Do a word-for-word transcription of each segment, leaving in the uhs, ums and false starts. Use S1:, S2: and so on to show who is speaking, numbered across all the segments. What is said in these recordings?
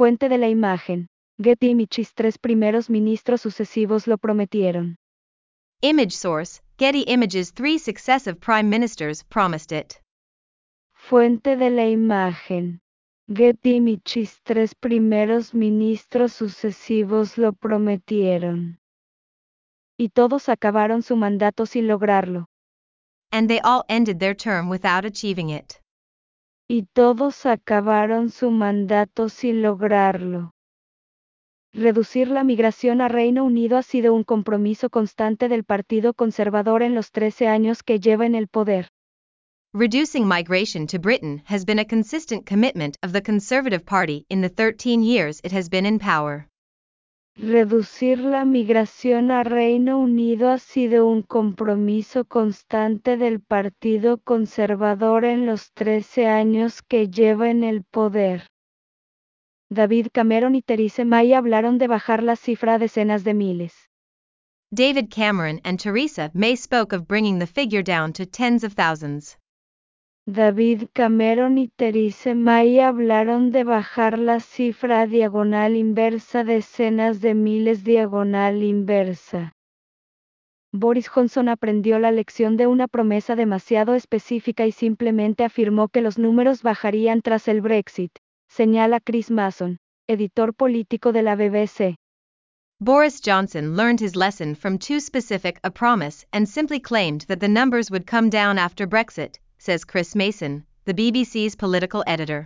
S1: Fuente de la imagen. Getty Images. Tres primeros ministros sucesivos lo prometieron.
S2: Image source, Getty Images. Three successive prime ministers promised it.
S1: Fuente de la imagen. Getty Images. Tres primeros ministros sucesivos lo prometieron. Y todos acabaron su mandato sin lograrlo.
S2: And they all ended their term without achieving it.
S1: Y todos acabaron su mandato sin lograrlo. Reducir la migración a Reino Unido ha sido un compromiso constante del Partido Conservador en los trece años que lleva en el poder.
S2: Reducing migration to Britain has been a consistent commitment of the Conservative Party in the thirteen years it has been in power.
S1: Reducir la migración a Reino Unido ha sido un compromiso constante del Partido Conservador en los trece años que lleva en el poder. David Cameron y Theresa May hablaron de bajar la cifra a decenas de miles.
S2: David Cameron and Theresa May spoke of bringing the figure down to tens of thousands.
S1: David Cameron y Theresa May hablaron de bajar la cifra a diagonal inversa decenas de miles diagonal inversa. Boris Johnson aprendió la lección de una promesa demasiado específica y simplemente afirmó que los números bajarían tras el Brexit, señala Chris Mason, editor político de la B B C.
S2: Boris Johnson learned his lesson from too specific a promise and simply claimed that the numbers would come down after Brexit, says Chris Mason, the B B C's political editor.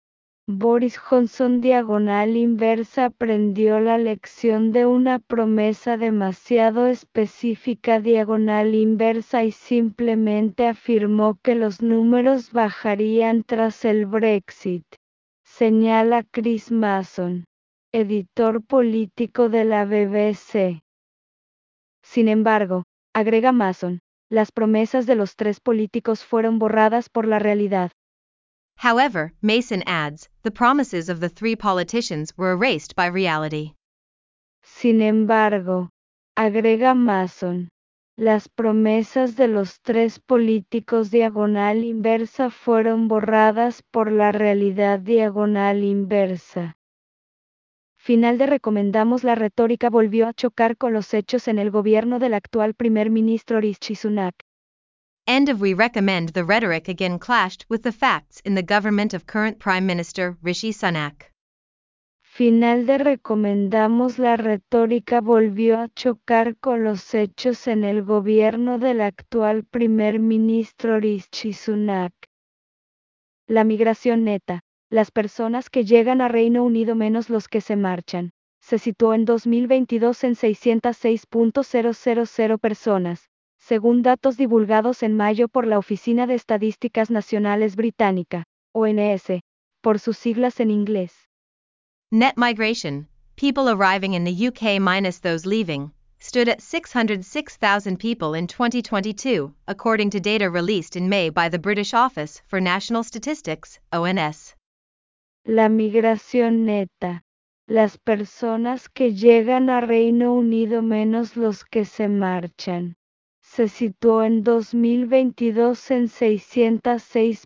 S1: Boris Johnson diagonal inversa aprendió la lección de una promesa demasiado específica diagonal inversa y simplemente afirmó que los números bajarían tras el Brexit, señala Chris Mason, editor político de la B B C. Sin embargo, agrega Mason, las promesas de los tres políticos fueron borradas por la realidad.
S2: However, Mason adds, the promises of the three politicians were erased by reality.
S1: Sin embargo, agrega Mason, las promesas de los tres políticos diagonal inversa fueron borradas por la realidad diagonal inversa. Final de recomendamos la retórica volvió a chocar con los hechos en el gobierno del actual primer ministro Rishi Sunak.
S2: End of we recommend the rhetoric again clashed with the facts in the government of current Prime Minister Rishi Sunak.
S1: Final de recomendamos la retórica volvió a chocar con los hechos en el gobierno del actual primer ministro Rishi Sunak. La migración neta, las personas que llegan a Reino Unido menos los que se marchan, se situó en dos mil veintidós en seiscientos seis mil personas, según datos divulgados en mayo por la Oficina de Estadísticas Nacionales Británica, O N S, por sus siglas en inglés.
S2: Net migration, people arriving in the U K minus those leaving, stood at six hundred six thousand people in twenty twenty-two, according to data released in May by the British Office for National Statistics, O N S.
S1: La migración neta, las personas que llegan a Reino Unido menos los que se marchan, se situó en dos mil veintidós en seiscientos seis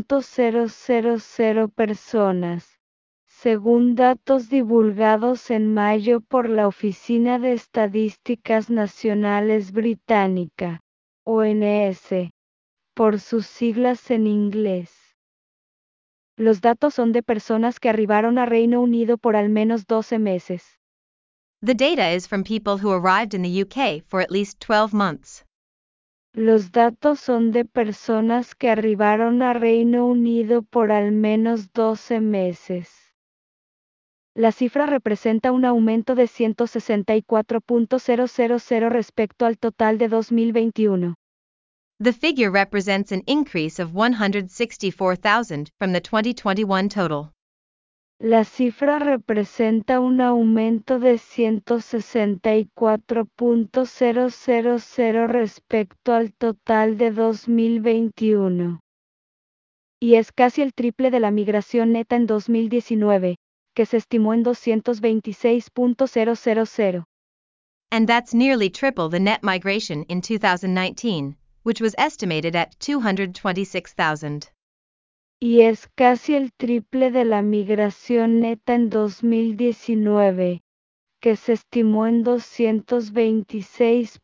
S1: mil personas, según datos divulgados en mayo por la Oficina de Estadísticas Nacionales Británica, O N S, por sus siglas en inglés. Los datos son de personas que arribaron a Reino Unido por al menos doce meses.
S2: The data is from people who arrived in the U K for at least twelve months.
S1: Los datos son de personas que arribaron a Reino Unido por al menos doce meses. La cifra representa un aumento de ciento sesenta y cuatro mil respecto al total de dos mil veintiuno.
S2: The figure represents an increase of one hundred sixty-four thousand from the twenty twenty-one total.
S1: La cifra representa un aumento de ciento sesenta y cuatro mil respecto al total de dos mil veintiuno. Y es casi el triple de la migración neta en dos mil diecinueve, que se estimó en doscientos veintiséis mil.
S2: And that's nearly triple the net migration in two thousand nineteen, which was estimated at two hundred twenty-six thousand.
S1: y es casi el triple de la migración neta en dos mil diecinueve, que se estimó en doscientos veintiséis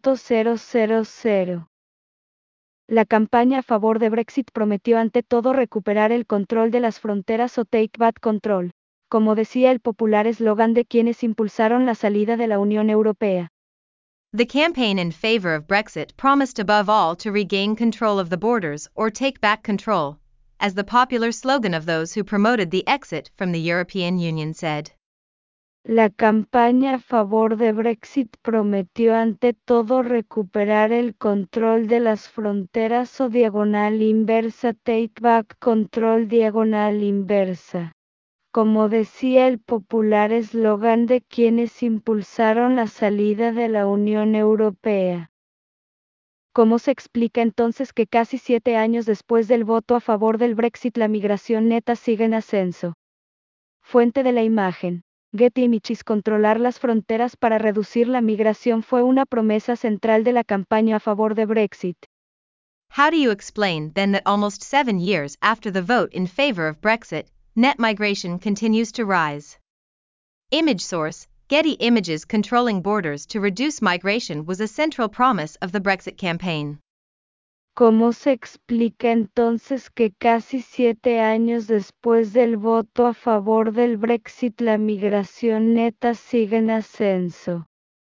S1: mil. La campaña a favor de Brexit prometió ante todo recuperar el control de las fronteras o Take Back Control, como decía el popular eslogan de quienes impulsaron la salida de la Unión Europea.
S2: The campaign in favor of Brexit promised above all to regain control of the borders or take back control, as the popular slogan of those who promoted the exit from the European Union said.
S1: La campaña a favor de Brexit prometió ante todo recuperar el control de las fronteras o diagonal inversa Take Back Control diagonal inversa, como decía el popular eslogan de quienes impulsaron la salida de la Unión Europea. ¿Cómo se explica entonces que casi siete años después del voto a favor del Brexit la migración neta sigue en ascenso? Fuente de la imagen. Getty Images. Controlar las fronteras para reducir la migración fue una promesa central de la campaña a favor de Brexit.
S2: How do you explain then that almost seven years after the vote in favor of Brexit, net migration continues to rise? Image source, Getty Images. Controlling borders to reduce migration was a central promise of the Brexit campaign.
S1: ¿Cómo se explica entonces que casi siete años después del voto a favor del Brexit la migración neta sigue en ascenso?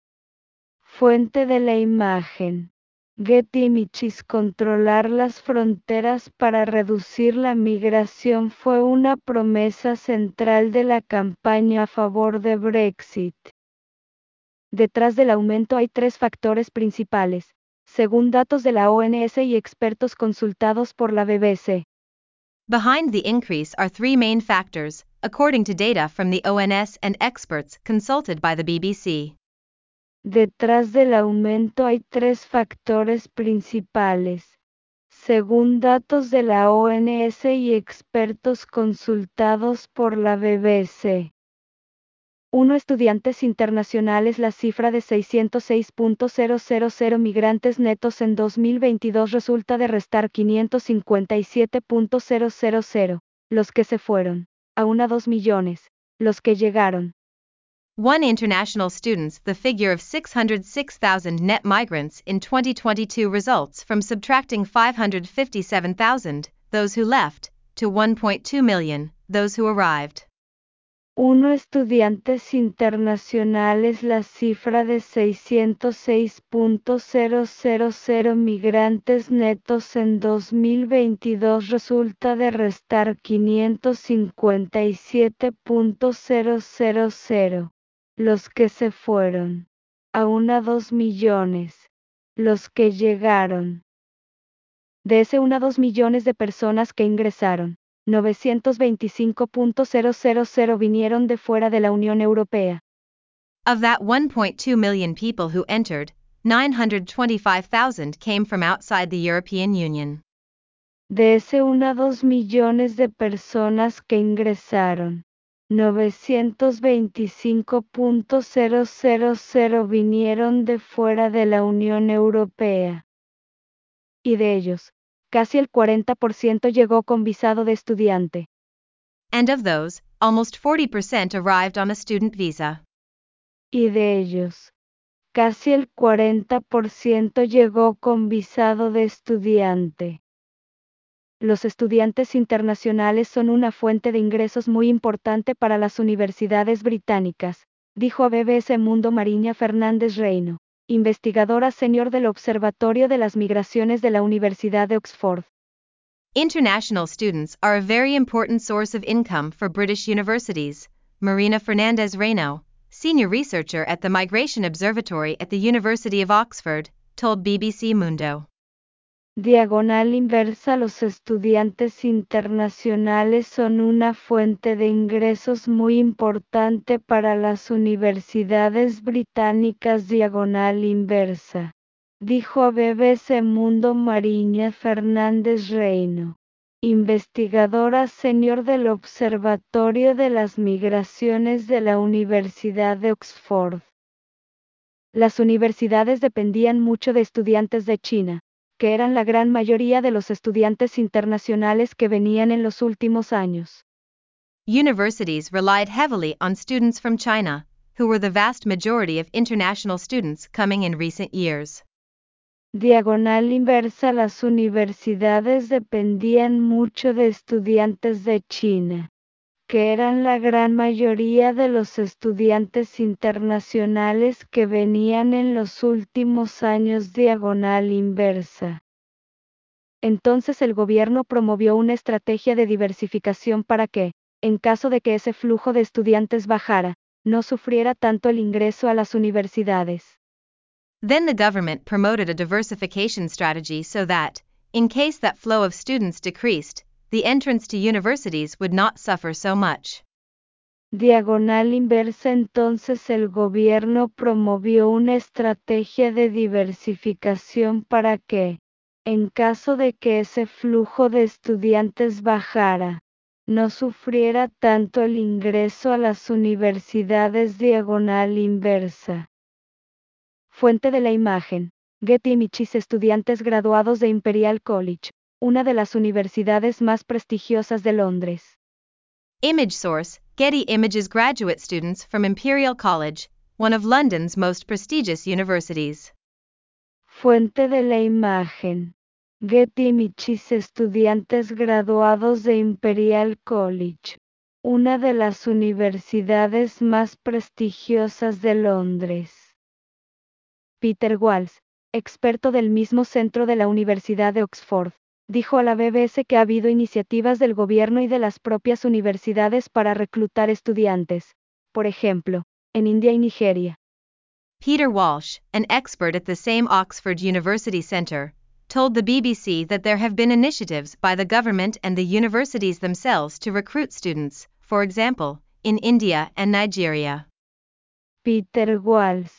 S1: Fuente de la imagen. Getty Images. Controlar las fronteras para reducir la migración fue una promesa central de la campaña a favor de Brexit. Detrás del aumento hay tres factores principales, según datos de la O N S y expertos consultados por la B B C.
S2: Behind the increase are three main factors, according to data from the O N S and experts consulted by the B B C.
S1: Detrás del aumento hay tres factores principales, según datos de la O N S y expertos consultados por la B B C. uno Estudiantes internacionales. La cifra de seiscientos seis mil migrantes netos en dos mil veintidós resulta de restar quinientos cincuenta y siete mil, los que se fueron, a una dos millones, los que llegaron.
S2: One International students. The figure of six hundred six thousand net migrants in twenty twenty-two results from subtracting five hundred fifty-seven thousand, those who left, to one point two million, those who arrived.
S1: uno Estudiantes internacionales. La cifra de seiscientos seis mil migrantes netos en dos mil veintidós resulta de restar quinientos cincuenta y siete mil, los que se fueron, a una dos millones, los que llegaron. De ese uno a dos millones de personas que ingresaron, novecientos veinticinco mil vinieron de fuera de la Unión Europea.
S2: Of that one point two million people who entered, nine hundred twenty-five thousand came from outside the European Union.
S1: De ese uno a dos millones de personas que ingresaron, novecientos veinticinco mil vinieron de fuera de la Unión Europea. Y de ellos, casi el cuarenta por ciento llegó con visado de estudiante.
S2: And of those, almost forty percent arrived on a student visa.
S1: Y de ellos, casi el cuarenta por ciento llegó con visado de estudiante. Los estudiantes internacionales son una fuente de ingresos muy importante para las universidades británicas, dijo a B B C Mundo Mariña Fernández Reino, investigadora senior del Observatorio de las Migraciones de la Universidad de Oxford.
S2: International students are a very important source of income for British universities, Marina Fernandez Reino, senior researcher at the Migration Observatory at the University of Oxford, told B B C Mundo.
S1: Diagonal inversa. Los estudiantes internacionales son una fuente de ingresos muy importante para las universidades británicas. Diagonal inversa, dijo a B B C Mundo Mariña Fernández Reino, investigadora senior del Observatorio de las Migraciones de la Universidad de Oxford. Las universidades dependían mucho de estudiantes de China, que eran la gran mayoría de los estudiantes internacionales que venían en los últimos años.
S2: Universities relied heavily on students from China, who were the vast majority of international students coming in recent years.
S1: Diagonal inversa. Las universidades dependían mucho de estudiantes de China, que eran la gran mayoría de los estudiantes internacionales que venían en los últimos años. Diagonal inversa. Entonces el gobierno promovió una estrategia de diversificación para que, en caso de que ese flujo de estudiantes bajara, no sufriera tanto el ingreso a las universidades.
S2: Then the government promoted a diversification strategy so that, in case that flow of students decreased, the entrance to universities would not suffer so much.
S1: Diagonal inversa. Entonces el gobierno promovió una estrategia de diversificación para que, en caso de que ese flujo de estudiantes bajara, no sufriera tanto el ingreso a las universidades. Diagonal inversa. Fuente de la imagen: Getty Images. Estudiantes graduados de Imperial College, una de las universidades más prestigiosas de Londres.
S2: Image source: Getty Images. Graduate students from Imperial College, one of London's most prestigious universities.
S1: Fuente de la imagen: Getty Images. Estudiantes graduados de Imperial College, una de las universidades más prestigiosas de Londres. Peter Walsh, experto del mismo centro de la Universidad de Oxford, dijo a la B B S que ha habido iniciativas del gobierno y de las propias universidades para reclutar estudiantes, por ejemplo, en India y Nigeria.
S2: Peter Walsh, an expert at the same Oxford University Centre, told the B B C that there have been initiatives by the government and the universities themselves to recruit students, for example, in India and Nigeria.
S1: Peter Walsh,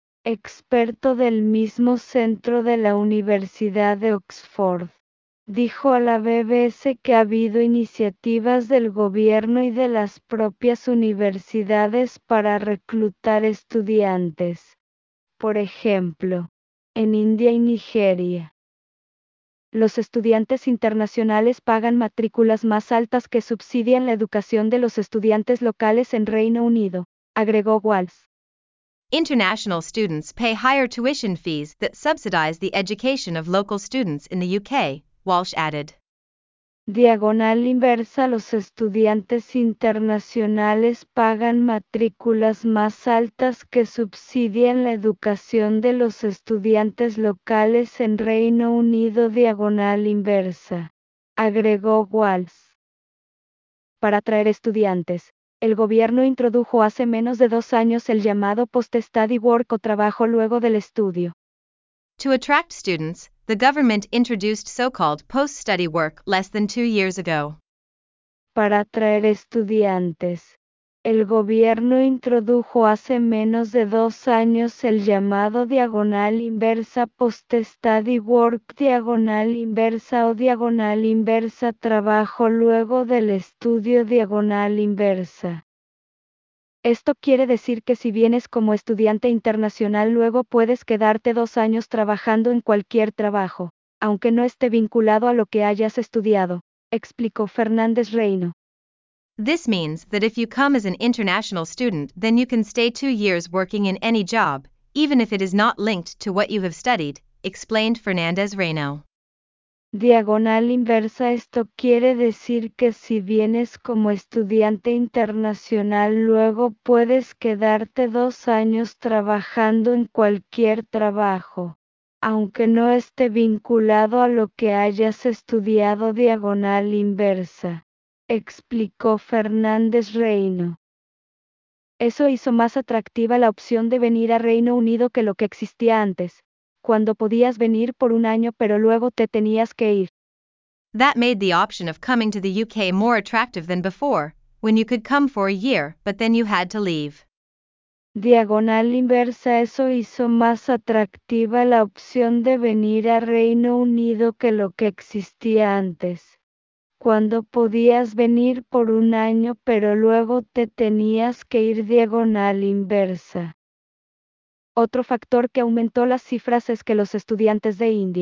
S1: experto del mismo centro de la Universidad de Oxford, dijo a la B B S que ha habido iniciativas del gobierno y de las propias universidades para reclutar estudiantes, por ejemplo, en India y Nigeria. Los estudiantes internacionales pagan matrículas más altas que subsidian la educación de los estudiantes locales en Reino Unido, agregó Walsh.
S2: International students pay higher tuition fees that subsidize the education of local students in the U K, Walsh added.
S1: Diagonal inversa. Los estudiantes internacionales pagan matrículas más altas que subsidian la educación de los estudiantes locales en Reino Unido. Diagonal inversa, agregó Walsh. Para atraer estudiantes, el gobierno introdujo hace menos de dos años el llamado post-study work o trabajo luego del estudio.
S2: To attract students, the government introduced so-called post-study work less than two years ago.
S1: Para atraer estudiantes, el gobierno introdujo hace menos de dos años el llamado diagonal inversa post-study work. Diagonal inversa o diagonal inversa trabajo luego del estudio. Diagonal inversa. Esto quiere decir que si vienes como estudiante internacional luego puedes quedarte dos años trabajando en cualquier trabajo, aunque no esté vinculado a lo que hayas estudiado, explicó Fernández Reino.
S2: This means that if you come as an international student, then you can stay two years working in any job, even if it is not linked to what you have studied, explained Fernández Reino.
S1: Diagonal inversa. Esto quiere decir que si vienes como estudiante internacional luego puedes quedarte dos años trabajando en cualquier trabajo, aunque no esté vinculado a lo que hayas estudiado. Diagonal inversa, explicó Fernández Reino. Eso hizo más atractiva la opción de venir a Reino Unido que lo que existía antes, cuando podías venir por un año pero luego te tenías que ir.
S2: That made the option of coming to the U K more attractive than before, when you could come for a year but then you had to leave.
S1: Diagonal inversa. Eso hizo más atractiva la opción de venir a Reino Unido que lo que existía antes, cuando podías venir por un año pero luego te tenías que ir. Diagonal inversa. Otro factor que aumentó las cifras es que los estudiantes de India,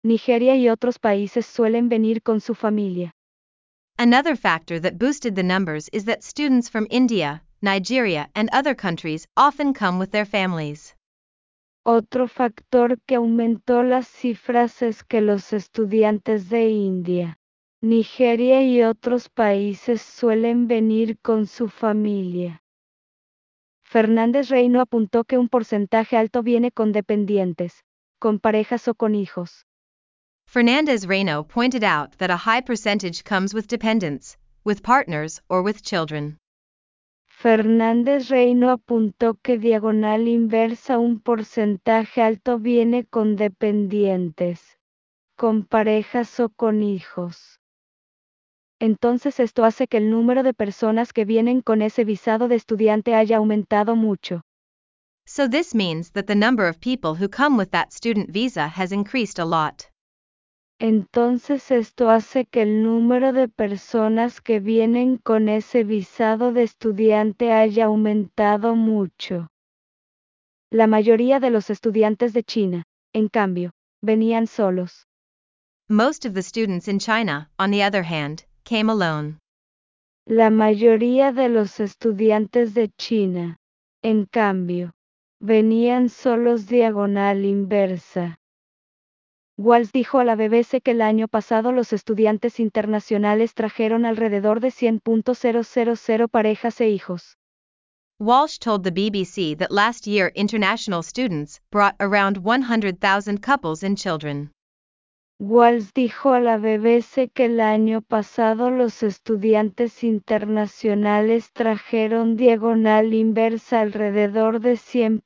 S1: Nigeria y otros países suelen venir con su familia.
S2: Another factor that boosted the numbers is that students from India, Nigeria, and other countries often come with their families.
S1: Otro factor que aumentó las cifras es que los estudiantes de India, Nigeria y otros países suelen venir con su familia. Fernández Reino apuntó que un porcentaje alto viene con dependientes, con parejas o con hijos.
S2: Fernandez Reino pointed out that a high percentage comes with dependents, with partners, or with children.
S1: Fernández Reino apuntó que diagonal inversa un porcentaje alto viene con dependientes, con parejas o con hijos. Entonces esto hace que el número de personas que vienen con ese visado de estudiante haya aumentado mucho.
S2: So this means that the number of people who come with that student visa has increased a lot.
S1: Entonces esto hace que el número de personas que vienen con ese visado de estudiante haya aumentado mucho. La mayoría de los estudiantes de China, en cambio, venían solos.
S2: Most of the students in China, on the other hand, came alone.
S1: La mayoría de los estudiantes de China, en cambio, venían solos diagonal inversa. Walsh dijo a la B B C que el año pasado los estudiantes internacionales trajeron alrededor de cien mil parejas e hijos.
S2: Walsh told the B B C that last year international students brought around one hundred thousand couples and children.
S1: Walsh dijo a la B B C que el año pasado los estudiantes internacionales trajeron diagonal inversa alrededor de cien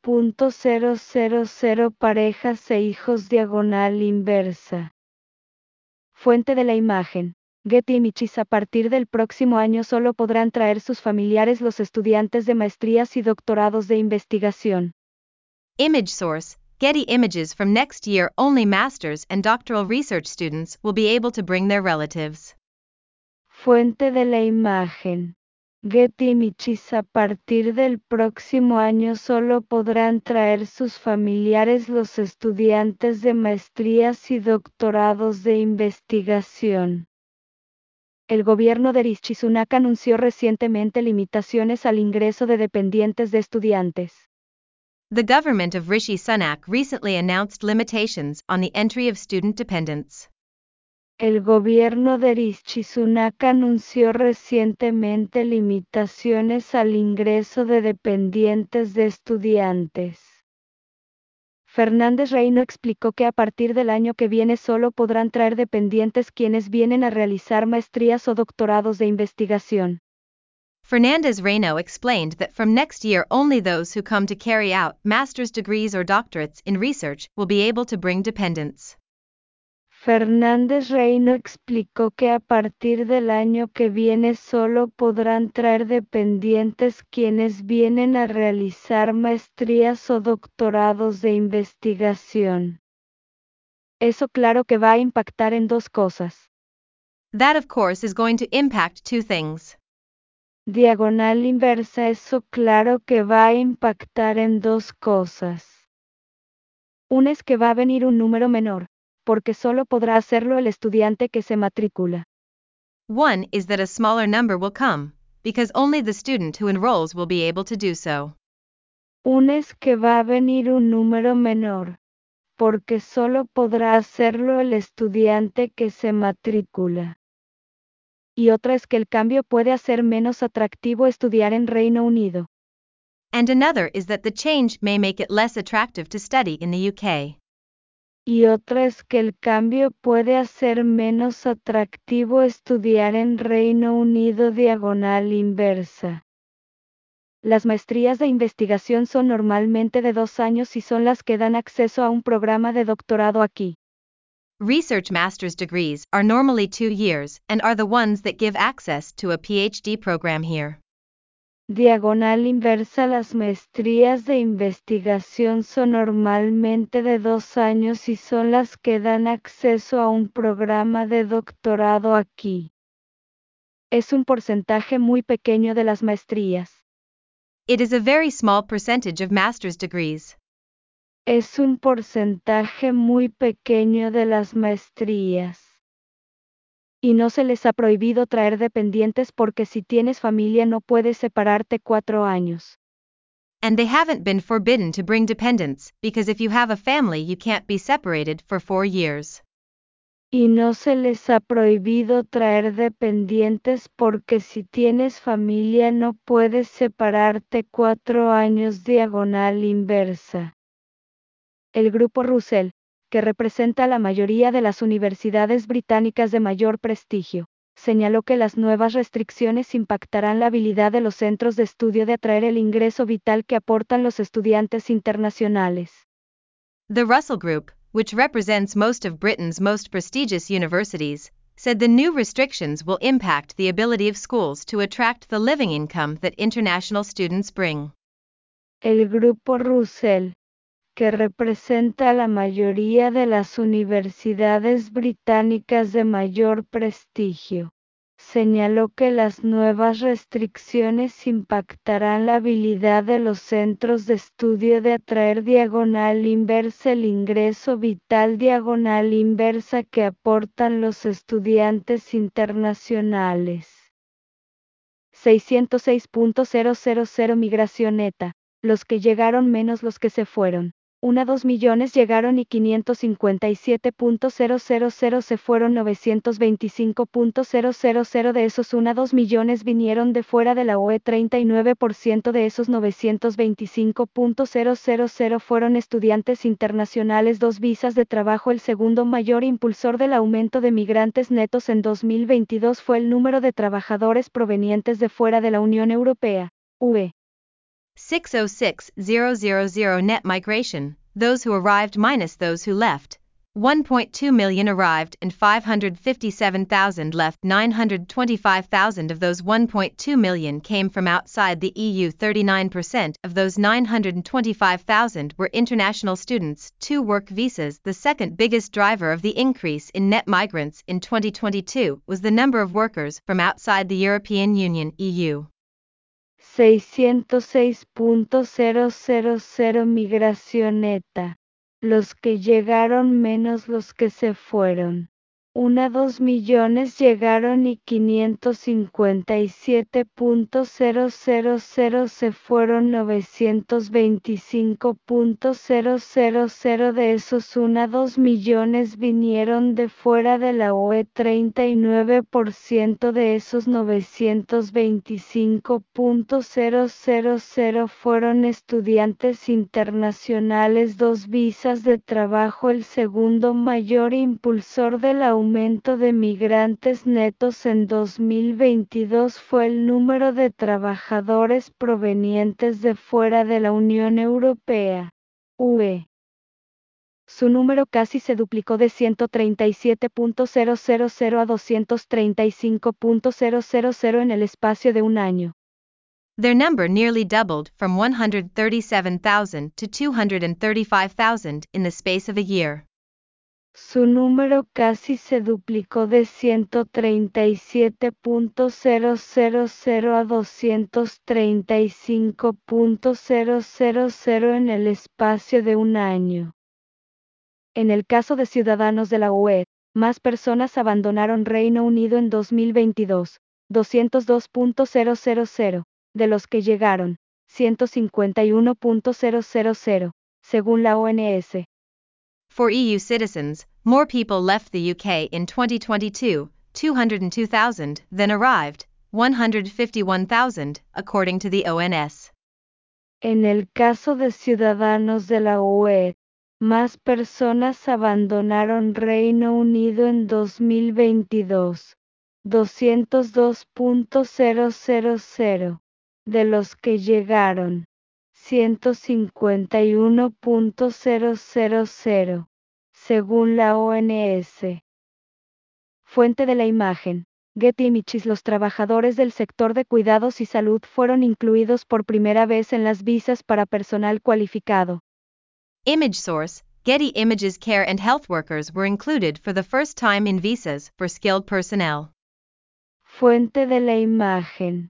S1: mil parejas e hijos diagonal inversa. Fuente de la imagen. Getty Images. A partir del próximo año solo podrán traer sus familiares los estudiantes de maestrías y doctorados de investigación.
S2: Image source, Getty Images. From next year only master's and doctoral research students will be able to bring their relatives.
S1: Fuente de la imagen. Getty Images. A partir del próximo año solo podrán traer sus familiares los estudiantes de maestrías y doctorados de investigación. El gobierno de Rishi Sunak anunció recientemente limitaciones al ingreso de dependientes de estudiantes.
S2: The government of Rishi Sunak recently announced limitations on the entry of student dependents.
S1: El gobierno de Rishi Sunak anunció recientemente limitaciones al ingreso de dependientes de estudiantes. Fernández Reino explicó que a partir del año que viene solo podrán traer dependientes quienes vienen a realizar maestrías o doctorados de investigación.
S2: Fernandez Reino explained that from next year only those who come to carry out master's degrees or doctorates in research will be able to bring dependents.
S1: Fernández Reino explicó que a partir del año que viene solo podrán traer dependientes quienes vienen a realizar maestrías o doctorados de investigación. Eso claro que va a impactar en dos cosas.
S2: That of course is going to impact two things.
S1: Diagonal inversa. Eso claro que va a impactar en dos cosas. Una es que va a venir un número menor, porque solo podrá hacerlo el estudiante que se matricula.
S2: One is that a smaller number will come, because only the student who enrolls will be able to do so.
S1: Una es que va a venir un número menor, porque solo podrá hacerlo el estudiante que se matricula. Y otra es que el cambio puede hacer menos atractivo estudiar en Reino Unido.
S2: And another is that the change may make it less attractive to study in the U K.
S1: Y otra es que el cambio puede hacer menos atractivo estudiar en Reino Unido diagonal inversa. Las maestrías de investigación son normalmente de dos años y son las que dan acceso a un programa de doctorado aquí.
S2: Research master's degrees are normally two years and are the ones that give access to a PhD program here.
S1: Diagonal inversa. Las maestrías de investigación son normalmente de dos años y son las que dan acceso a un programa de doctorado aquí. Es un porcentaje muy pequeño de las maestrías.
S2: It is a very small percentage of master's degrees.
S1: Es un porcentaje muy pequeño de las maestrías. Y no se les ha prohibido traer dependientes porque si tienes familia no puedes separarte cuatro años.
S2: And they haven't been forbidden to bring dependents, because if you have a family you can't be separated for four years.
S1: Y no se les ha prohibido traer dependientes porque si tienes familia no puedes separarte cuatro años diagonal inversa. El grupo Russell, que representa a la mayoría de las universidades británicas de mayor prestigio, señaló que las nuevas restricciones impactarán la habilidad de los centros de estudio de atraer el ingreso vital que aportan los estudiantes internacionales.
S2: The Russell Group, which represents most of Britain's most prestigious universities, said the new restrictions will impact the ability of schools to attract the living income that international students bring.
S1: El grupo Russell, que representa a la mayoría de las universidades británicas de mayor prestigio, señaló que las nuevas restricciones impactarán la habilidad de los centros de estudio de atraer diagonal inversa el ingreso vital diagonal inversa que aportan los estudiantes internacionales. seiscientos seis punto cero cero cero Migración neta, los que llegaron menos los que se fueron. Una dos millones llegaron y quinientos cincuenta y siete punto cero cero cero se fueron novecientos veinticinco punto cero cero cero de esos una dos millones vinieron de fuera de la U E treinta y nueve por ciento de esos novecientos veinticinco punto cero cero cero fueron estudiantes internacionales dos visas de trabajo el segundo mayor impulsor del aumento de migrantes netos en dos mil veintidós fue el número de trabajadores provenientes de fuera de la Unión Europea, U E.
S2: six hundred six thousand net migration, those who arrived minus those who left. one point two million arrived and five hundred fifty-seven thousand left. nine hundred twenty-five thousand of those one point two million came from outside the E U. thirty-nine percent of those nine hundred twenty-five thousand were international students, two work visas. The second biggest driver of the increase in net migrants in twenty twenty-two was the number of workers from outside the European Union E U.
S1: seiscientos seis punto cero cero cero Migración neta. Los que llegaron menos los que se fueron. Una dos millones llegaron y quinientos cincuenta y siete punto cero cero cero se fueron novecientos veinticinco punto cero cero cero de esos una dos millones vinieron de fuera de la U E treinta y nueve por ciento de esos novecientos veinticinco punto cero cero cero fueron estudiantes internacionales dos visas de trabajo el segundo mayor impulsor del aumento aumento de migrantes netos en dos mil veintidós fue el número de trabajadores provenientes de fuera de la Unión Europea, U E. Su número casi se duplicó de ciento treinta y siete punto cero cero cero a doscientos treinta y cinco punto cero cero cero en el espacio de un año.
S2: Their number nearly doubled from one hundred thirty-seven thousand to two hundred thirty-five thousand in the space of a year.
S1: Su número casi se duplicó de ciento treinta y siete punto cero cero cero a doscientos treinta y cinco punto cero cero cero en el espacio de un año. En el caso de ciudadanos de la U E, más personas abandonaron Reino Unido en dos mil veintidós, doscientos dos punto cero cero cero, de los que llegaron, ciento cincuenta y uno punto cero cero cero, según la O N S.
S2: For E U citizens, more people left the U K in twenty twenty-two, two hundred two thousand, than arrived, one hundred fifty-one thousand, according to the O N S.
S1: En el caso de ciudadanos de la U E, más personas abandonaron Reino Unido en dos mil veintidós, doscientos dos punto cero cero cero, de los que llegaron, ciento cincuenta y uno punto cero cero cero, según la O N S. Fuente de la imagen. Getty Images. Los trabajadores del sector de cuidados y salud fueron incluidos por primera vez en las visas para personal cualificado.
S2: Image source, Getty Images. Care and health workers were included for the first time in visas for skilled personnel.
S1: Fuente de la imagen.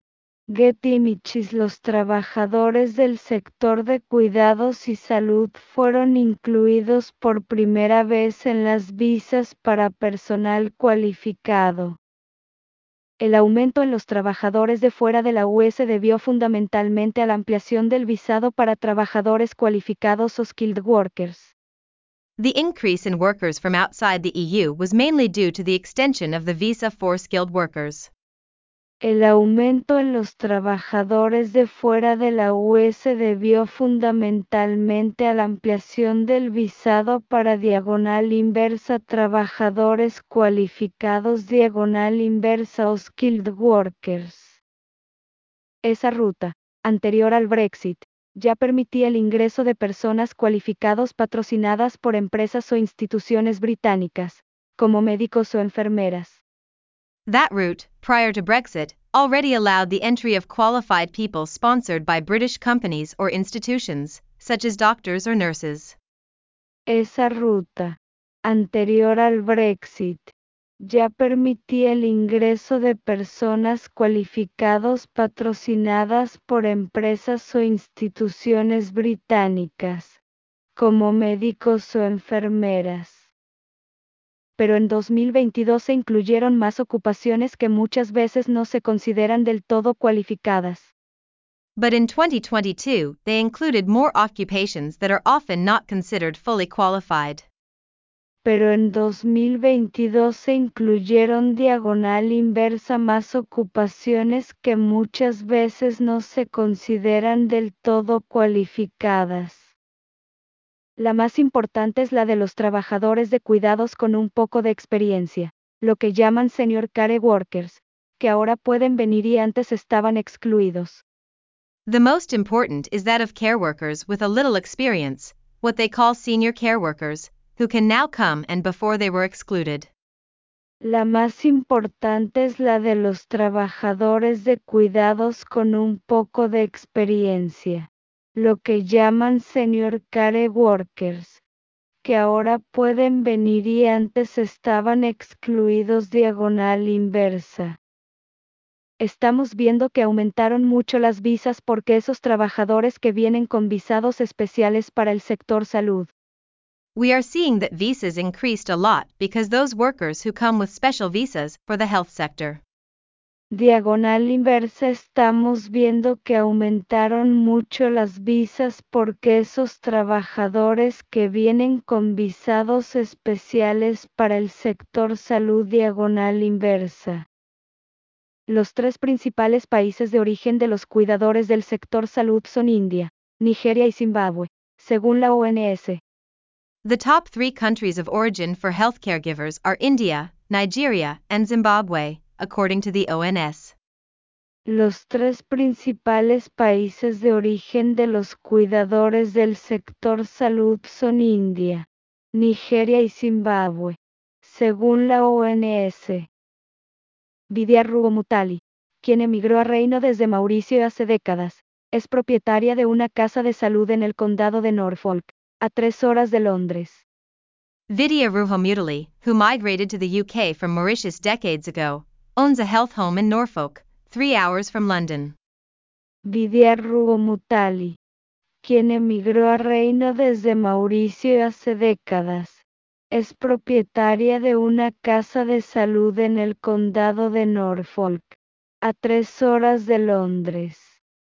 S1: Getty Images. Los trabajadores del sector de cuidados y salud fueron incluidos por primera vez en las visas para personal cualificado. El aumento en los trabajadores de fuera de la U E se debió fundamentalmente a la ampliación del visado para trabajadores cualificados o skilled workers.
S2: The increase in workers from outside the E U was mainly due to the extension of the visa for skilled workers.
S1: El aumento en los trabajadores de fuera de la U E se debió fundamentalmente a la ampliación del visado para diagonal inversa trabajadores cualificados diagonal inversa o skilled workers. Esa ruta, anterior al Brexit, ya permitía el ingreso de personas cualificados patrocinadas por empresas o instituciones británicas, como médicos o enfermeras.
S2: That route, prior to Brexit, already allowed the entry of qualified people sponsored by British companies or institutions, such as doctors or nurses.
S1: Esa ruta, anterior al Brexit, ya permitía el ingreso de personas cualificados patrocinadas por empresas o instituciones británicas, como médicos o enfermeras. Pero en dos mil veintidós se incluyeron más ocupaciones que muchas veces no se consideran del todo cualificadas.
S2: But in twenty twenty-two, they included more occupations that are often not considered fully qualified.
S1: Pero en dos mil veintidós se incluyeron diagonal inversa más ocupaciones que muchas veces no se consideran del todo cualificadas. La más importante es la de los trabajadores de cuidados con un poco de experiencia, lo que llaman senior care workers, que ahora pueden venir y antes estaban excluidos.
S2: The most important is that of care workers with a little experience, what they call senior care workers, who can now come and before they were excluded.
S1: La más importante es la de los trabajadores de cuidados con un poco de experiencia, lo que llaman senior care workers, que ahora pueden venir y antes estaban excluidos diagonal inversa. Estamos viendo que aumentaron mucho las visas porque esos trabajadores que vienen con visados especiales para el sector salud.
S2: We are seeing that visas increased a lot because those workers who come with special visas for the health sector.
S1: Diagonal inversa. Estamos viendo que aumentaron mucho las visas porque esos trabajadores que vienen con visados especiales para el sector salud diagonal inversa. Los tres principales países de origen de los cuidadores del sector salud son India, Nigeria y Zimbabue, según la O M S.
S2: The top three countries of origin for health caregivers are India, Nigeria, and Zimbabwe, according to the O M S.
S1: Los tres principales países de origen de los cuidadores del sector salud son India, Nigeria y Zimbabue, según la O M S. Vidya Rugomutali, quien emigró a Reino desde Mauricio hace décadas, es propietaria de una casa de salud en el condado de Norfolk, a tres horas de Londres.
S2: Vidya Rugomutali, who migrated to the U K from Mauritius decades ago, owns a health home in Norfolk, three hours from London.
S1: Vidya Rugomutali, quien emigró a Reino desde Mauricio hace décadas, es propietaria de una casa de salud en el condado de Norfolk, a tres horas de Londres.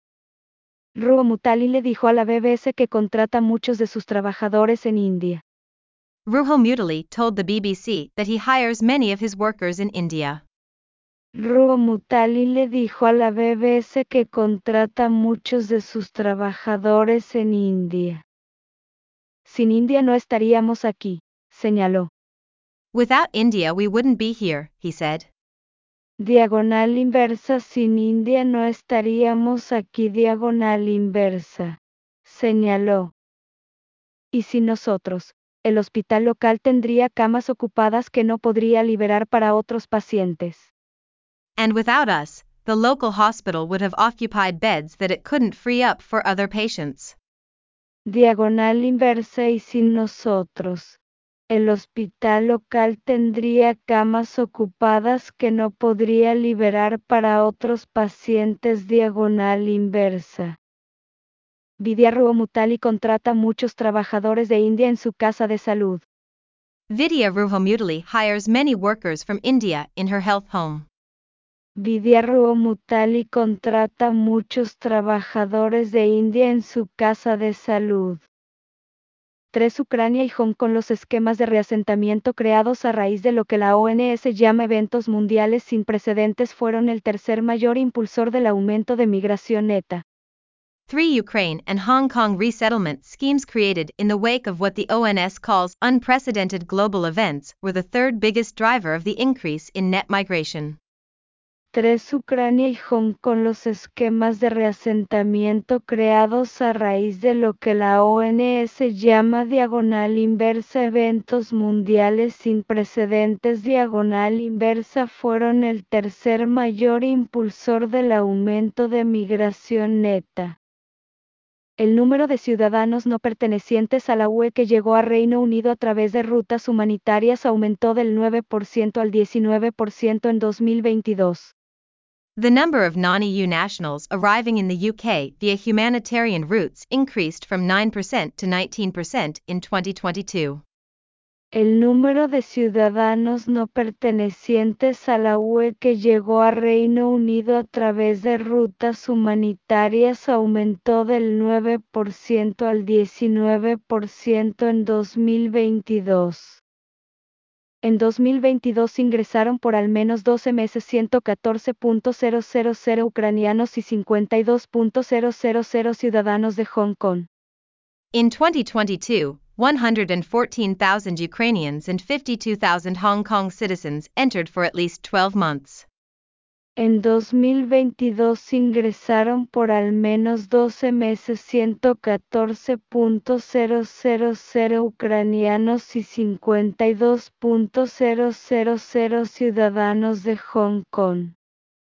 S1: Rugomutali le dijo a la B B C que contrata muchos de sus trabajadores en India.
S2: Rugomutali told the B B C that he hires many of his workers in India.
S1: Rugomutali le dijo a la B B C que contrata muchos de sus trabajadores en India. Sin India no estaríamos aquí, señaló.
S2: Without India we wouldn't be here, he said.
S1: Diagonal inversa. Sin India no estaríamos aquí. Diagonal inversa, señaló. Y sin nosotros, el hospital local tendría camas ocupadas que no podría liberar para otros pacientes.
S2: And without us, the local hospital would have occupied beds that it couldn't free up for other patients.
S1: Diagonal inversa. Y sin nosotros, el hospital local tendría camas ocupadas que no podría liberar para otros pacientes diagonal inversa. Vidya Ruhomutali contrata muchos trabajadores de India en su casa de salud.
S2: Vidya Ruhomutali hires many workers from India in her health home.
S1: Vidya Ruhomutali contrata muchos trabajadores de India en su casa de salud. tres Ucrania y Hong Kong. Los esquemas de reasentamiento creados a raíz de lo que la O M S llama eventos mundiales sin precedentes fueron el tercer mayor impulsor del aumento de migración neta.
S2: Three Ukraine and Hong Kong resettlement schemes created in the wake of what the O N S calls unprecedented global events were the third biggest driver of the increase in net migration.
S1: tres Ucrania y Hong Kong. Los esquemas de reasentamiento creados a raíz de lo que la O N S llama diagonal inversa eventos mundiales sin precedentes diagonal inversa fueron el tercer mayor impulsor del aumento de migración neta. El número de ciudadanos no pertenecientes a la U E que llegó a Reino Unido a través de rutas humanitarias aumentó del nueve por ciento al diecinueve por ciento en dos mil veintidós.
S2: The number of non-E U nationals arriving in the U K via humanitarian routes increased from nine percent to nineteen percent in twenty twenty-two.
S1: El número de ciudadanos no pertenecientes a la U E que llegó a Reino Unido a través de rutas humanitarias aumentó del nueve por ciento al diecinueve por ciento en dos mil veintidós. En dos mil veintidós ingresaron por al menos doce meses ciento catorce mil ucranianos y cincuenta y dos mil ciudadanos de Hong Kong.
S2: In twenty twenty-two, one hundred fourteen thousand Ukrainians and fifty-two thousand Hong Kong citizens entered for at least twelve months.
S1: En dos mil veintidós ingresaron por al menos doce meses ciento catorce mil ucranianos y cincuenta y dos mil ciudadanos de Hong Kong.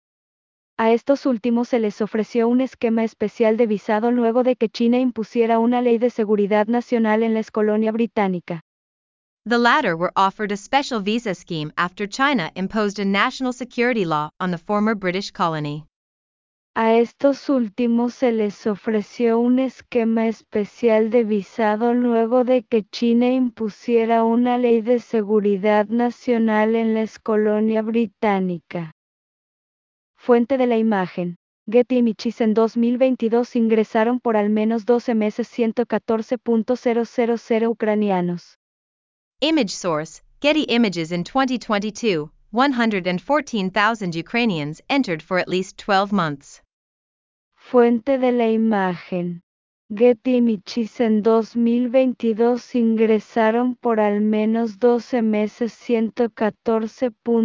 S1: A estos últimos se les ofreció un esquema especial de visado luego de que China impusiera una ley de seguridad nacional en la excolonia británica.
S2: The latter were offered a special visa scheme after China imposed a national security law on the former British colony.
S1: A estos últimos se les ofreció un esquema especial de visado luego de que China impusiera una ley de seguridad nacional en la excolonia británica. Fuente de la imagen. Getty Images. En dos mil veintidós ingresaron por al menos doce meses ciento catorce mil ucranianos.
S2: Image source, Getty Images. In twenty twenty-two, one hundred fourteen thousand Ukrainians entered for at least twelve months.
S1: Fuente de la imagen. Getty Images. En dos mil veintidós ingresaron por al menos doce meses ciento catorce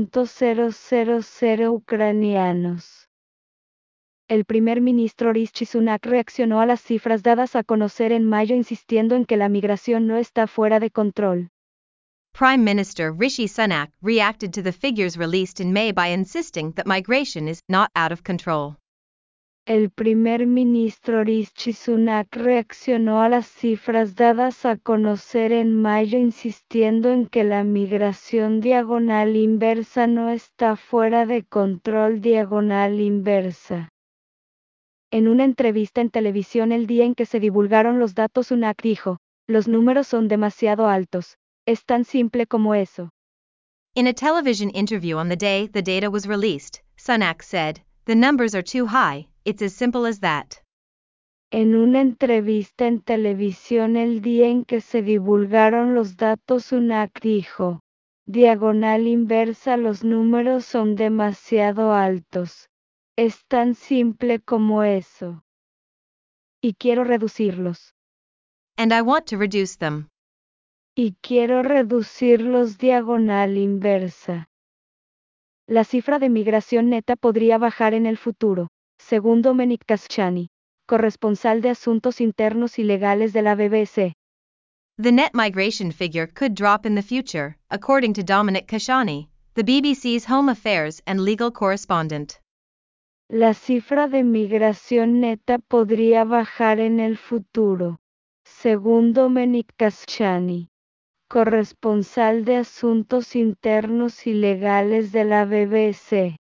S1: mil ucranianos. El primer ministro Rishi Sunak reaccionó a las cifras dadas a conocer en mayo insistiendo en que la migración no está fuera de control.
S2: Prime Minister Rishi Sunak reacted to the figures released in May by insisting that migration is not out of control.
S1: El primer ministro Rishi Sunak reaccionó a las cifras dadas a conocer en mayo insistiendo en que la migración diagonal inversa no está fuera de control diagonal inversa. En una entrevista en televisión el día en que se divulgaron los datos, Sunak dijo: "Los números son demasiado altos. Es tan simple como eso."
S2: In a television interview on the day the data was released, Sunak said, "The numbers are too high, it's as simple as that."
S1: En una entrevista en televisión el día en que se divulgaron los datos, Sunak dijo: "Diagonal inversa, los números son demasiado altos. Es tan simple como eso. Y quiero reducirlos.
S2: And I want to reduce them.
S1: Y quiero reducirlos diagonal inversa." La cifra de migración neta podría bajar en el futuro, según Dominic Kashani, corresponsal de Asuntos Internos y Legales de la B B C.
S2: The net migration figure could drop in the future, according to Dominic Kashani, the B B C's Home Affairs and Legal correspondent.
S1: La cifra de migración neta podría bajar en el futuro, según Dominic Kashani, corresponsal de Asuntos Internos y Legales de la B B C.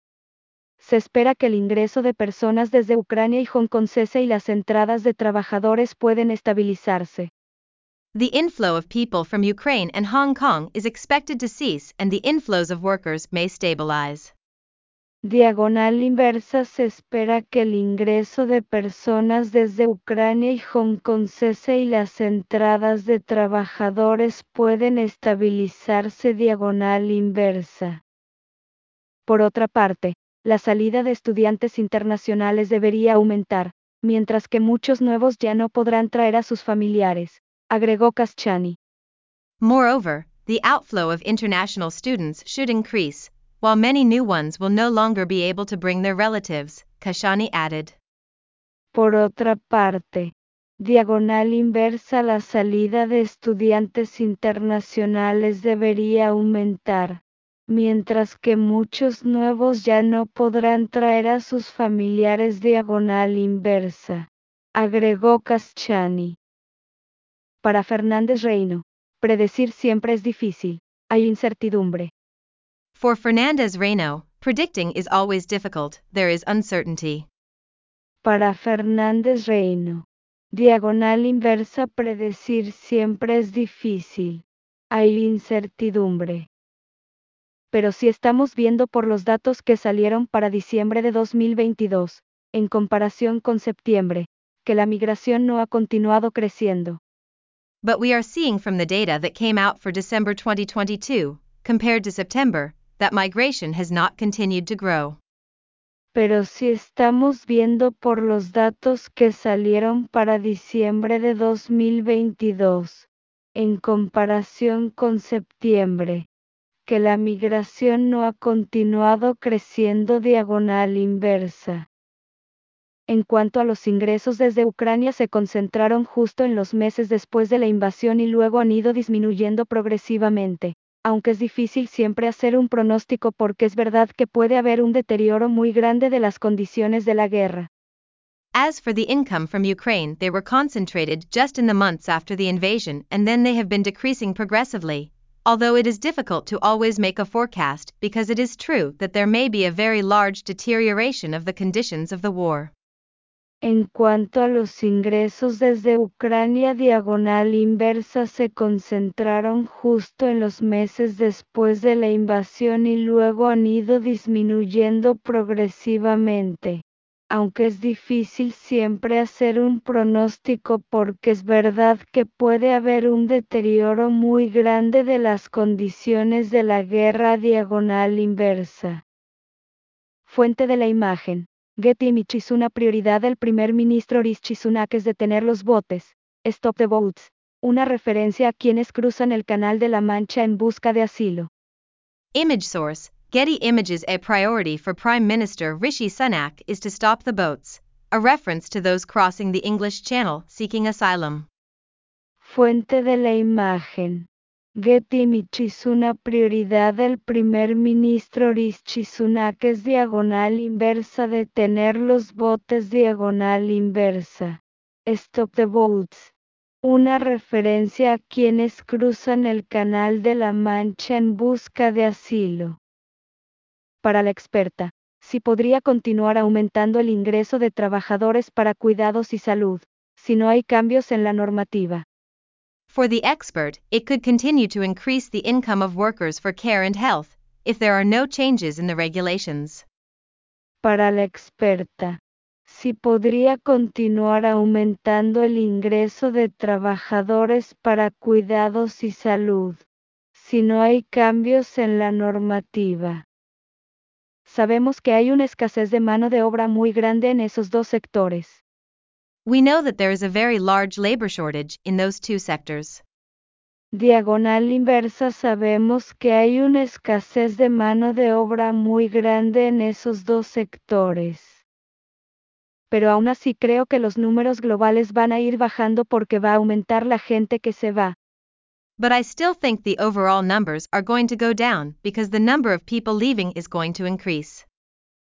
S1: Se espera que el ingreso de personas desde Ucrania y Hong Kong cese y las entradas de trabajadores pueden estabilizarse.
S2: The inflow of people from Ukraine and Hong Kong is expected to cease and the inflows of workers may stabilize.
S1: Diagonal inversa. Se espera que el ingreso de personas desde Ucrania y Hong Kong cese y las entradas de trabajadores pueden estabilizarse. Diagonal inversa. Por otra parte, la salida de estudiantes internacionales debería aumentar, mientras que muchos nuevos ya no podrán traer a sus familiares, agregó Kashani.
S2: Moreover, the outflow of international students should increase, while many new ones will no longer be able to bring their relatives, Kashani added.
S1: Por otra parte, diagonal inversa. La salida de estudiantes internacionales debería aumentar, mientras que muchos nuevos ya no podrán traer a sus familiares. Diagonal inversa, agregó Kashani. Para Fernández Reino, predecir siempre es difícil, hay incertidumbre.
S2: For Fernandez Reino, predicting is always difficult, there is uncertainty.
S1: Para Fernández Reino, diagonal inversa. Predecir siempre es difícil, hay incertidumbre. Pero si estamos viendo por los datos que salieron para diciembre de dos mil veintidós, en comparación con septiembre, que la migración no ha continuado creciendo.
S2: But we are seeing from the data that came out for December twenty twenty-two, compared to September, that migration has not continued to grow.
S1: Pero si estamos viendo por los datos que salieron para diciembre de dos mil veintidós, en comparación con septiembre, que la migración no ha continuado creciendo. Diagonal inversa. En cuanto a los ingresos desde Ucrania, se concentraron justo en los meses después de la invasión y luego han ido disminuyendo progresivamente, aunque es difícil siempre hacer un pronóstico porque es verdad que puede haber un deterioro muy grande de las condiciones de la guerra.
S2: As for the income from Ukraine, they were concentrated just in the months after the invasion and then they have been decreasing progressively, although it is difficult to always make a forecast because it is true that there may be a very large deterioration of the conditions of the war.
S1: En cuanto a los ingresos desde Ucrania, diagonal inversa, se concentraron justo en los meses después de la invasión y luego han ido disminuyendo progresivamente, aunque es difícil siempre hacer un pronóstico porque es verdad que puede haber un deterioro muy grande de las condiciones de la guerra. Diagonal inversa. Fuente de la imagen. Getty Images. Una prioridad del primer ministro Rishi Sunak es detener los botes, Stop the Boats, una referencia a quienes cruzan el Canal de la Mancha en busca de asilo.
S2: Image source, Getty Images. A priority for Prime Minister Rishi Sunak is to stop the boats, a reference to those crossing the English Channel seeking asylum.
S1: Fuente de la imagen. Getty Images. Una prioridad del primer ministro Rishi Sunak es diagonal inversa detener los botes. Diagonal inversa. Stop the boats. Una referencia a quienes cruzan el Canal de la Mancha en busca de asilo. Para la experta, si podría continuar aumentando el ingreso de trabajadores para cuidados y salud, si no hay cambios en la normativa.
S2: For the expert, it could continue to increase the income of workers for care and health, if there are no changes in the regulations.
S1: Para la experta, si podría continuar aumentando el ingreso de trabajadores para cuidados y salud, si no hay cambios en la normativa. Sabemos que hay una escasez de mano de obra muy grande en esos dos sectores.
S2: We know that there is a very large labor shortage in those two sectors.
S1: Diagonal inversa. Sabemos que hay una escasez de mano de obra muy grande en esos dos sectores. Pero aún así creo que los números globales van a ir bajando porque va a aumentar la gente que se va.
S2: But I still think the overall numbers are going to go down because the number of people leaving is going to increase.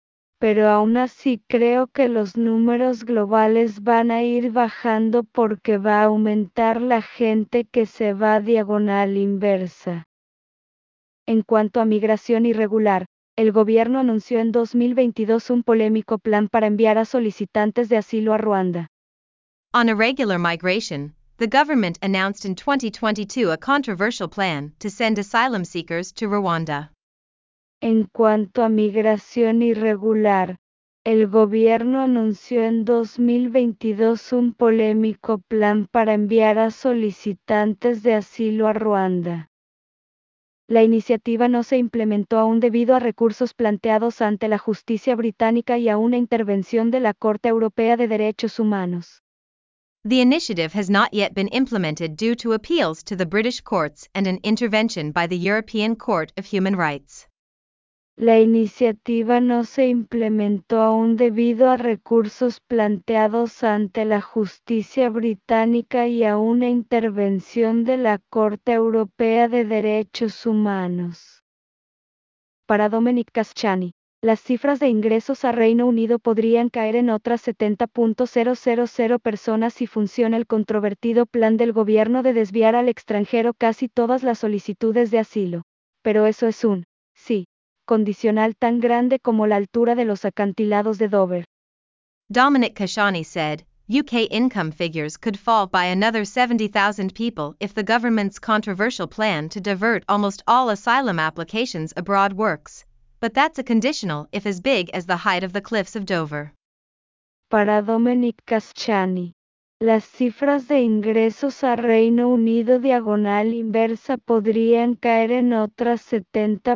S1: pero aún así creo que los números globales van a ir bajando porque va a aumentar la gente que se va a diagonal inversa. En cuanto a migración irregular, el gobierno anunció en dos mil veintidós un polémico plan para enviar a solicitantes de asilo a Ruanda.
S2: On irregular migration, the government announced in twenty twenty-two a controversial plan to send asylum seekers to Rwanda.
S1: En cuanto a migración irregular, el gobierno anunció en dos mil veintidós un polémico plan para enviar a solicitantes de asilo a Ruanda. La iniciativa no se implementó aún debido a recursos planteados ante la justicia británica y a una intervención de la Corte Europea de Derechos Humanos.
S2: The initiative has not yet been implemented due to appeals to the British courts and an intervention by the European Court of Human Rights.
S1: La iniciativa no se implementó aún debido a recursos planteados ante la justicia británica y a una intervención de la Corte Europea de Derechos Humanos. Para Dominic Casciani, las cifras de ingresos a Reino Unido podrían caer en otras setenta mil personas si funciona el controvertido plan del gobierno de desviar al extranjero casi todas las solicitudes de asilo. Pero eso es un, sí, condicional tan grande como la altura de los acantilados de Dover.
S2: Dominic Kashani said, U K income figures could fall by another seventy thousand people if the government's controversial plan to divert almost all asylum applications abroad works, but that's a conditional if as big as the height of the cliffs of Dover.
S1: Para Dominic Casciani, las cifras de ingresos a Reino Unido diagonal inversa podrían caer en otras setenta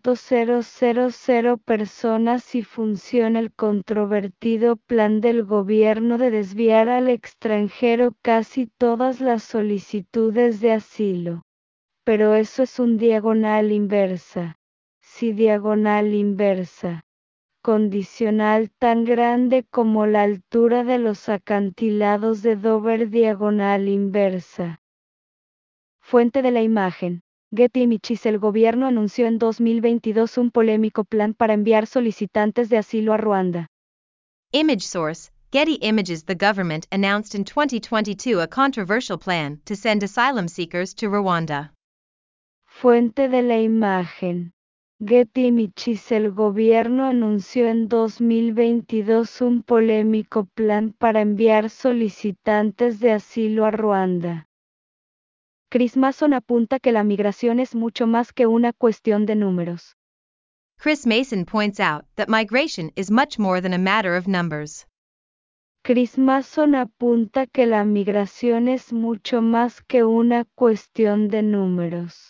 S1: mil personas si funciona el controvertido plan del gobierno de desviar al extranjero casi todas las solicitudes de asilo. Pero eso es un diagonal inversa. Sí, diagonal inversa. Condicional tan grande como la altura de los acantilados de Dover diagonal inversa. Fuente de la imagen. Getty Images. El gobierno anunció en dos mil veintidós un polémico plan para enviar solicitantes de asilo a Ruanda.
S2: Image source, Getty Images. The government announced in twenty twenty-two a controversial plan to send asylum seekers to Rwanda.
S1: Fuente de la imagen. Getty Images. El gobierno anunció en dos mil veintidós un polémico plan para enviar solicitantes de asilo a Ruanda. Chris Mason apunta que la migración es mucho más que una cuestión de números.
S2: Chris Mason points out that migration is much more than a matter of numbers.
S1: Chris Mason apunta que la migración es mucho más que una cuestión de números.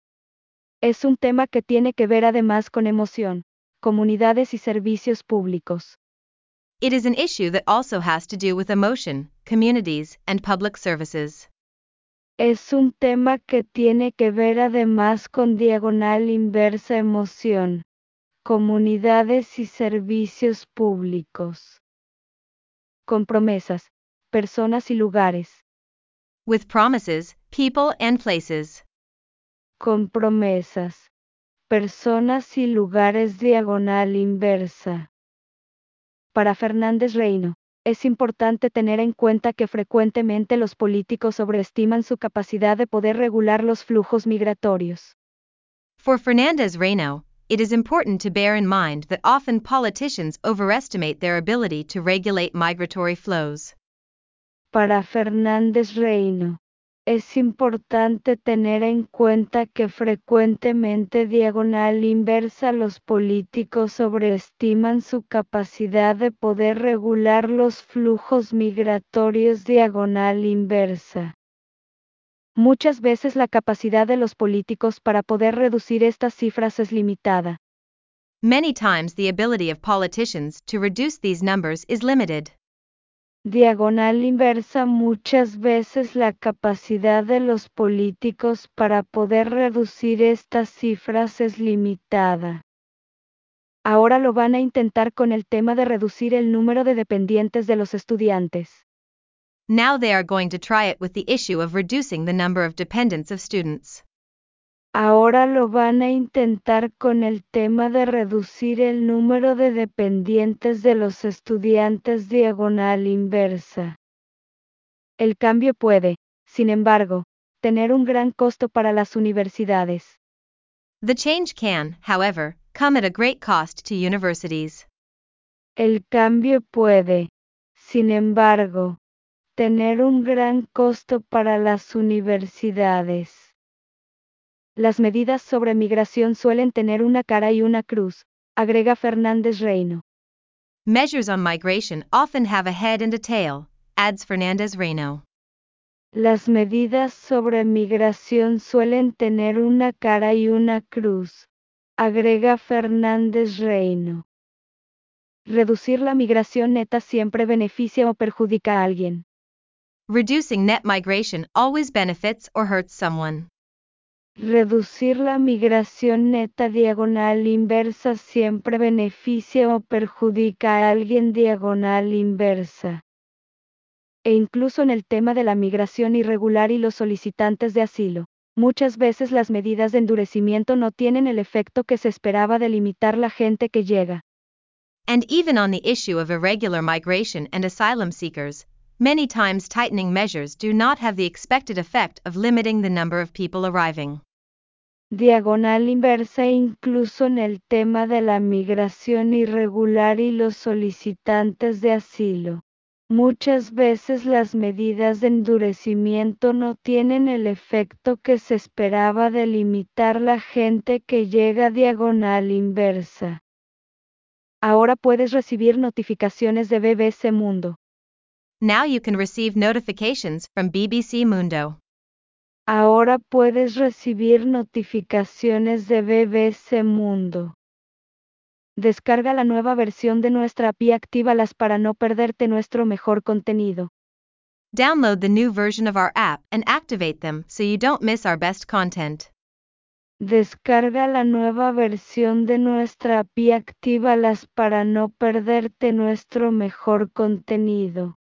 S1: Es un tema que tiene que ver además con emoción, comunidades y servicios públicos.
S2: It is an issue that also has to do with emotion, communities, and public services.
S1: Es un tema que tiene que ver además con diagonal inversa emoción, comunidades y servicios públicos. Con promesas, personas y lugares.
S2: With promises, people and places.
S1: Con promesas, personas y lugares diagonal inversa. Para Fernández Reino, es importante tener en cuenta que frecuentemente los políticos sobreestiman su capacidad de poder regular los flujos migratorios.
S2: For Fernandez Reino, it is important to bear in mind that often politicians overestimate their ability to regulate migratory flows.
S1: Para Fernández Reino, es importante tener en cuenta que frecuentemente diagonal inversa los políticos sobreestiman su capacidad de poder regular los flujos migratorios diagonal inversa. Muchas veces la capacidad de los políticos para poder reducir estas cifras es limitada.
S2: Many times the ability of politicians to reduce these numbers is limited.
S1: Diagonal inversa. Muchas veces la capacidad de los políticos para poder reducir estas cifras es limitada. Ahora lo van a intentar con el tema de reducir el número de dependientes de los estudiantes.
S2: Now they are going to try it with the issue of reducing the number of dependents of students.
S1: Ahora lo van a intentar con el tema de reducir el número de dependientes de los estudiantes diagonal inversa. El cambio puede, sin embargo, tener un gran costo para las universidades.
S2: The change can, however, come at a great cost to universities.
S1: El cambio puede, sin embargo, tener un gran costo para las universidades. Las medidas sobre migración suelen tener una cara y una cruz, agrega Fernández Reino.
S2: Measures on migration often have a head and a tail, adds Fernandez Reino.
S1: Las medidas sobre migración suelen tener una cara y una cruz, agrega Fernández Reino. Reducir la migración neta siempre beneficia o perjudica a alguien.
S2: Reducing net migration always benefits or hurts someone.
S1: Reducir la migración neta diagonal inversa siempre beneficia o perjudica a alguien diagonal inversa. E incluso en el tema de la migración irregular y los solicitantes de asilo, muchas veces las medidas de endurecimiento no tienen el efecto que se esperaba de limitar la gente que llega.
S2: And even on the issue of irregular migration and asylum seekers, many times tightening measures do not have the expected effect of limiting the number of people arriving.
S1: Diagonal inversa incluso en el tema de la migración irregular y los solicitantes de asilo. Muchas veces las medidas de endurecimiento no tienen el efecto que se esperaba de limitar la gente que llega diagonal inversa. Ahora puedes recibir notificaciones de B B C Mundo.
S2: Now you can receive notifications from B B C Mundo.
S1: Ahora puedes recibir notificaciones de B B C Mundo. Descarga la nueva versión de nuestra app y actívalas para no perderte nuestro mejor contenido.
S2: Download the new version of our app and activate them so you don't miss our best content.
S1: Descarga la nueva versión de nuestra app y actívalas para no perderte nuestro mejor contenido.